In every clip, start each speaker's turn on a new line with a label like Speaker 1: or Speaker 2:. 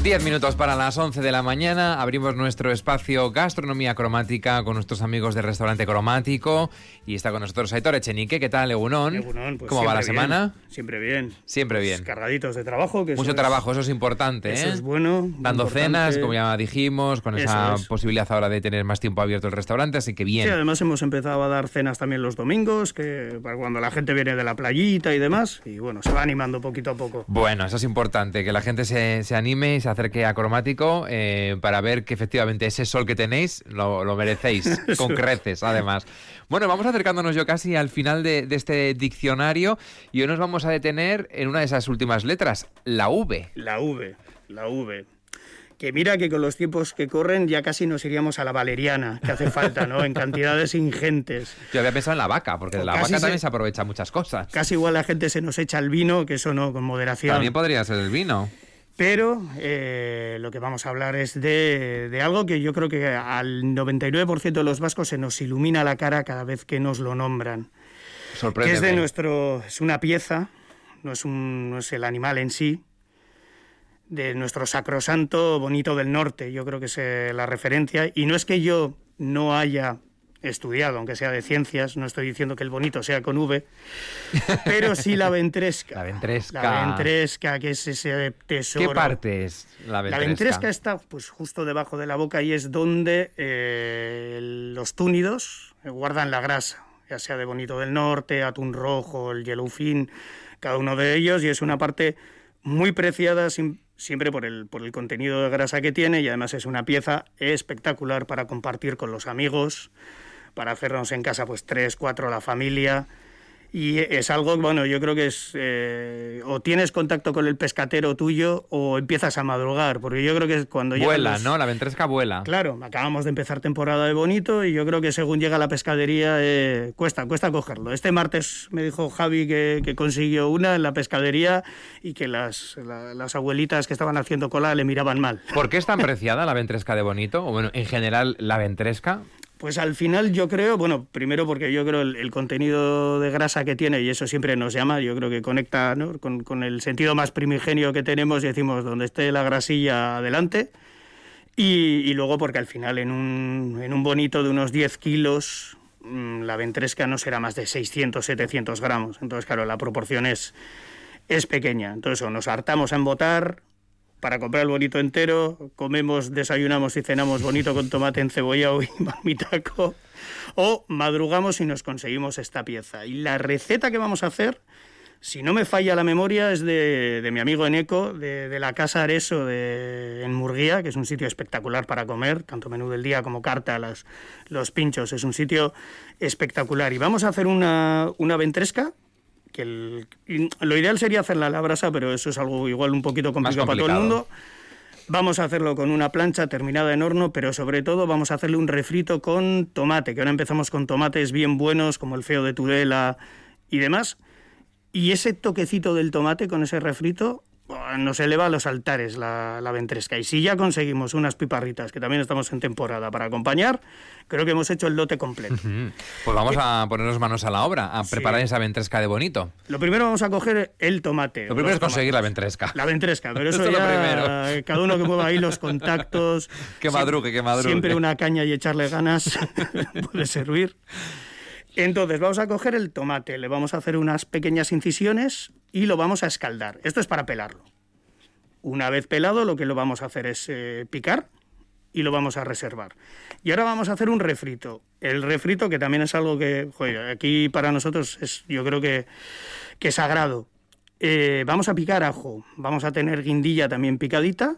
Speaker 1: 10 minutos para las 11 de la mañana, abrimos nuestro espacio Gastronomía Cromática con nuestros amigos del restaurante Cromático y está con nosotros Aitor Echenique. ¿Qué tal, Egunon?
Speaker 2: Egunon, pues
Speaker 1: ¿Cómo va la
Speaker 2: bien,
Speaker 1: semana?
Speaker 2: Siempre bien.
Speaker 1: Siempre
Speaker 2: Pues
Speaker 1: bien.
Speaker 2: Cargaditos de trabajo. Que
Speaker 1: Mucho trabajo, eso es importante, ¿eh?
Speaker 2: Eso es bueno.
Speaker 1: Dando
Speaker 2: importante.
Speaker 1: cenas, como ya dijimos, con esa posibilidad ahora de tener más tiempo abierto el restaurante, así que bien.
Speaker 2: Sí, además hemos empezado a dar cenas también los domingos, que para cuando la gente viene de la playita y demás, y bueno, se va animando poquito a poco.
Speaker 1: Bueno, eso es importante, que la gente se anime y se acerque a Cromático para ver que efectivamente ese sol que tenéis lo merecéis, con creces además. Bueno, vamos acercándonos yo casi al final de este diccionario y hoy nos vamos a detener en una de esas últimas letras, la V.
Speaker 2: La V. Que mira que con los tiempos que corren ya casi nos iríamos a la valeriana, que hace falta, ¿no? En cantidades ingentes.
Speaker 1: Yo había pensado en la vaca, porque de la vaca también se aprovecha muchas cosas.
Speaker 2: Casi igual la gente se nos echa el vino, que eso no, con moderación.
Speaker 1: También podría ser el vino.
Speaker 2: Pero lo que vamos a hablar es de algo que yo creo que al 99% de los vascos se nos ilumina la cara cada vez que nos lo nombran.
Speaker 1: Sorpréndeme.
Speaker 2: Que es una pieza, no es el animal en sí, de nuestro sacrosanto Bonito del Norte. Yo creo que es la referencia. Y no es que yo no haya estudiado, aunque sea de ciencias, no estoy diciendo que el bonito sea con V, pero sí la ventresca.
Speaker 1: La ventresca.
Speaker 2: La ventresca, que es ese tesoro.
Speaker 1: ¿Qué parte es la ventresca?
Speaker 2: La ventresca está pues justo debajo de la boca y es donde los túnidos guardan la grasa, ya sea de Bonito del Norte, atún rojo, el yellowfin, cada uno de ellos, y es una parte muy preciada siempre por el contenido de grasa que tiene, y además es una pieza espectacular para compartir con los amigos, para hacernos en casa pues 3, 4 la familia, y es algo, bueno, yo creo que es o tienes contacto con el pescatero tuyo o empiezas a madrugar, porque yo creo que cuando
Speaker 1: vuela, ¿no? La ventresca vuela.
Speaker 2: Claro, acabamos de empezar temporada de bonito y yo creo que según llega la pescadería cuesta cogerlo. Este martes me dijo Javi que consiguió una en la pescadería y que las abuelitas que estaban haciendo cola le miraban mal.
Speaker 1: ¿Por qué es tan preciada la ventresca de bonito? O bueno, en general, la ventresca.
Speaker 2: Pues al final yo creo, bueno, primero porque yo creo el contenido de grasa que tiene, y eso siempre nos llama, yo creo que conecta, ¿no?, con el sentido más primigenio que tenemos y decimos, donde esté la grasilla, adelante. Y luego porque al final en un bonito de unos 10 kilos, la ventresca no será más de 600, 700 gramos. Entonces, claro, la proporción es pequeña. Entonces, nos hartamos a embotar para comprar el bonito entero, comemos, desayunamos y cenamos bonito con tomate encebollado y marmitaco, o madrugamos y nos conseguimos esta pieza. Y la receta que vamos a hacer, si no me falla la memoria, es de mi amigo Eneco, de la Casa Areso en Murguía, que es un sitio espectacular para comer, tanto menú del día como carta, los pinchos, es un sitio espectacular. Y vamos a hacer una ventresca, que lo ideal sería hacerla a la brasa, pero eso es algo igual un poquito complicado para todo el mundo. Vamos a hacerlo con una plancha terminada en horno, pero sobre todo vamos a hacerle un refrito con tomate, que ahora empezamos con tomates bien buenos, como el feo de Tudela y demás. Y ese toquecito del tomate con ese refrito nos eleva a los altares la ventresca. Y si ya conseguimos unas piparritas, que también estamos en temporada, para acompañar, creo que hemos hecho el lote completo.
Speaker 1: Pues vamos a ponernos manos a la obra, a preparar esa ventresca de bonito.
Speaker 2: Lo primero vamos a coger el tomate.
Speaker 1: Lo primero es conseguir la ventresca.
Speaker 2: La ventresca, pero eso ya,
Speaker 1: es lo primero.
Speaker 2: Cada uno que mueva ahí los contactos.
Speaker 1: Que madrugue.
Speaker 2: Siempre una caña y echarle ganas puede servir. Entonces vamos a coger el tomate, le vamos a hacer unas pequeñas incisiones y lo vamos a escaldar. Esto es para pelarlo. Una vez pelado, lo que lo vamos a hacer es picar y lo vamos a reservar. Y ahora vamos a hacer un refrito. El refrito, que también es algo que, joder, aquí para nosotros es, yo creo que es sagrado. Vamos a picar ajo, vamos a tener guindilla también picadita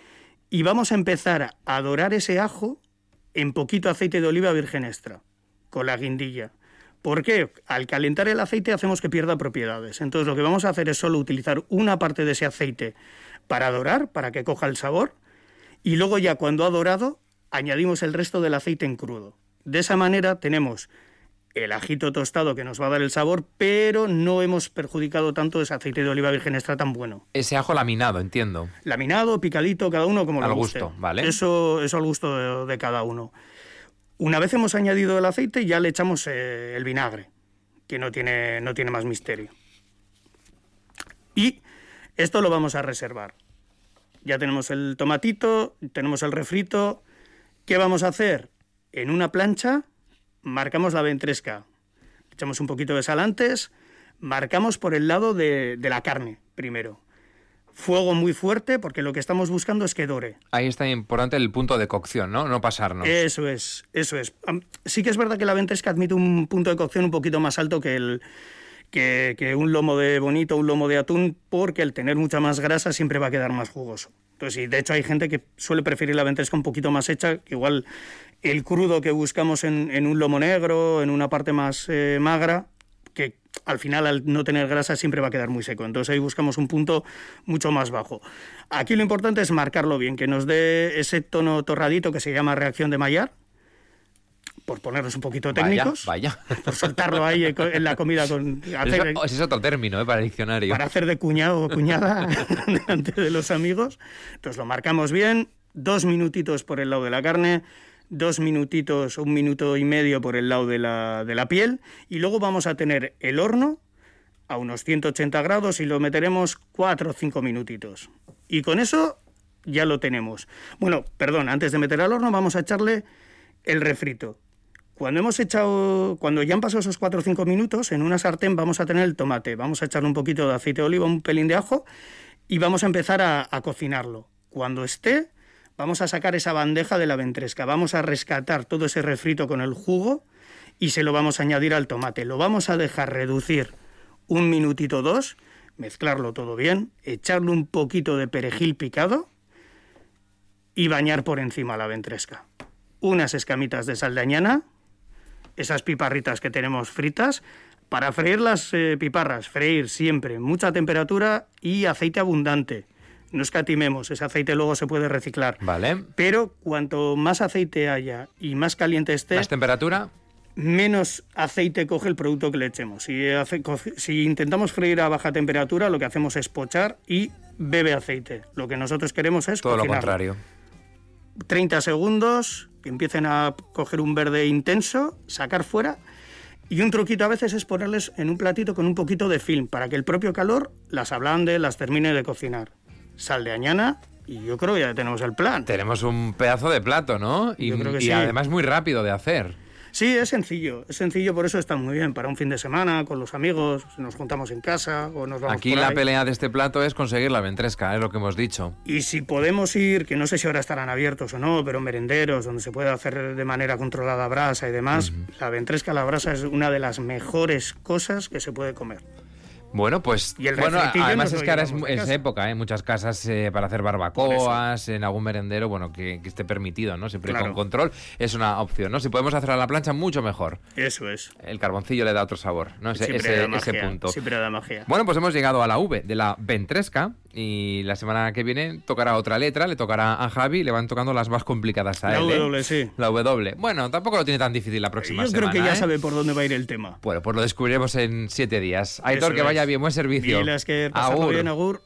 Speaker 2: y vamos a empezar a dorar ese ajo en poquito aceite de oliva virgen extra, con la guindilla. ¿Por qué? Al calentar el aceite hacemos que pierda propiedades. Entonces lo que vamos a hacer es solo utilizar una parte de ese aceite para dorar, para que coja el sabor, y luego ya cuando ha dorado añadimos el resto del aceite en crudo. De esa manera tenemos el ajito tostado que nos va a dar el sabor, pero no hemos perjudicado tanto ese aceite de oliva virgen extra tan bueno.
Speaker 1: Ese ajo laminado, entiendo.
Speaker 2: Laminado, picadito, cada uno como lo guste.
Speaker 1: Al gusto, ¿vale?
Speaker 2: Eso al gusto de cada uno. Una vez hemos añadido el aceite, ya le echamos el vinagre, que no tiene más misterio. Y esto lo vamos a reservar. ya tenemos el tomatito, tenemos el refrito. ¿Qué vamos a hacer? En una plancha marcamos la ventresca, echamos un poquito de sal antes, marcamos por el lado de la carne primero. Fuego muy fuerte, porque lo que estamos buscando es que dore.
Speaker 1: Ahí está importante el punto de cocción, ¿no? No pasarnos.
Speaker 2: Eso es. Sí que es verdad que la ventresca admite un punto de cocción un poquito más alto que un lomo de bonito, un lomo de atún, porque al tener mucha más grasa siempre va a quedar más jugoso. Entonces, y de hecho hay gente que suele preferir la ventresca un poquito más hecha, que igual el crudo que buscamos en un lomo negro, en una parte más magra, que al final, al no tener grasa, siempre va a quedar muy seco. Entonces ahí buscamos un punto mucho más bajo. Aquí lo importante es marcarlo bien, que nos dé ese tono torradito que se llama reacción de Maillard, por ponernos un poquito técnicos.
Speaker 1: Vaya.
Speaker 2: Por soltarlo ahí en la comida.
Speaker 1: Ese es otro término, para el diccionario.
Speaker 2: Para hacer de cuñado o cuñada delante de los amigos. Entonces lo marcamos bien, 2 minutitos por el lado de la carne, 2 minutitos, 1 minuto y medio por el lado de la piel, y luego vamos a tener el horno a unos 180 grados y lo meteremos 4 o 5 minutitos. Y con eso ya lo tenemos. Bueno, perdón, antes de meter al horno vamos a echarle el refrito. Cuando ya han pasado esos 4 o 5 minutos, en una sartén vamos a tener el tomate, vamos a echarle un poquito de aceite de oliva, un pelín de ajo, y vamos a empezar a cocinarlo. Cuando esté, vamos a sacar esa bandeja de la ventresca, vamos a rescatar todo ese refrito con el jugo y se lo vamos a añadir al tomate. Lo vamos a dejar reducir 1 minutito 2, mezclarlo todo bien, echarle un poquito de perejil picado y bañar por encima la ventresca. Unas escamitas de sal de añana, esas piparritas que tenemos fritas. Para freír las piparras, freír siempre, mucha temperatura y aceite abundante. No escatimemos, ese aceite luego se puede reciclar.
Speaker 1: Vale.
Speaker 2: Pero cuanto más aceite haya y más caliente esté...
Speaker 1: ¿Más temperatura?
Speaker 2: Menos aceite coge el producto que le echemos. Si intentamos freír a baja temperatura, lo que hacemos es pochar y bebe aceite. Lo que nosotros queremos es
Speaker 1: todo
Speaker 2: cocinarlo.
Speaker 1: Lo contrario.
Speaker 2: 30 segundos, que empiecen a coger un verde intenso, sacar fuera, y un truquito a veces es ponerles en un platito con un poquito de film, para que el propio calor las ablande, las termine de cocinar. Sal de añana, y yo creo que ya tenemos el plan.
Speaker 1: Tenemos un pedazo de plato, ¿no?
Speaker 2: Yo creo que
Speaker 1: y
Speaker 2: sí.
Speaker 1: Además muy rápido de hacer.
Speaker 2: Sí, es sencillo, por eso está muy bien, para un fin de semana, con los amigos, nos juntamos en casa o nos vamos
Speaker 1: Aquí
Speaker 2: por
Speaker 1: la
Speaker 2: ahí.
Speaker 1: pelea de este plato es conseguir la ventresca, es lo que hemos dicho.
Speaker 2: Y si podemos ir, que no sé si ahora estarán abiertos o no, pero merenderos, donde se puede hacer de manera controlada a brasa y demás, la ventresca a la brasa es una de las mejores cosas que se puede comer.
Speaker 1: Bueno, pues
Speaker 2: Y el
Speaker 1: bueno,
Speaker 2: refritillo
Speaker 1: además
Speaker 2: nos
Speaker 1: es
Speaker 2: lo
Speaker 1: que ahora
Speaker 2: llevamos de
Speaker 1: es
Speaker 2: casa.
Speaker 1: época, ¿eh? Muchas casas para hacer barbacoas, en algún merendero, bueno, que esté permitido, ¿no? Siempre
Speaker 2: Claro.
Speaker 1: con control es una opción, ¿no? Si podemos hacer a la plancha, mucho mejor.
Speaker 2: Eso es.
Speaker 1: El carboncillo le da otro sabor, ¿no?
Speaker 2: Siempre da
Speaker 1: Ese
Speaker 2: magia,
Speaker 1: punto.
Speaker 2: siempre da magia.
Speaker 1: Bueno, pues hemos llegado a la V de la ventresca y la semana que viene tocará otra letra, le tocará a Javi, le van tocando las más complicadas a
Speaker 2: La
Speaker 1: él.
Speaker 2: W, sí.
Speaker 1: La W. Bueno, tampoco lo tiene tan difícil la próxima
Speaker 2: Yo
Speaker 1: semana.
Speaker 2: creo que ya
Speaker 1: ¿eh?
Speaker 2: sabe por dónde va a ir el tema.
Speaker 1: Bueno, pues lo descubriremos en 7 días. Aitor,
Speaker 2: Eso
Speaker 1: que vaya
Speaker 2: es.
Speaker 1: bien, buen servicio.
Speaker 2: Milas, que pasarlo
Speaker 1: Agur.
Speaker 2: bien, agur.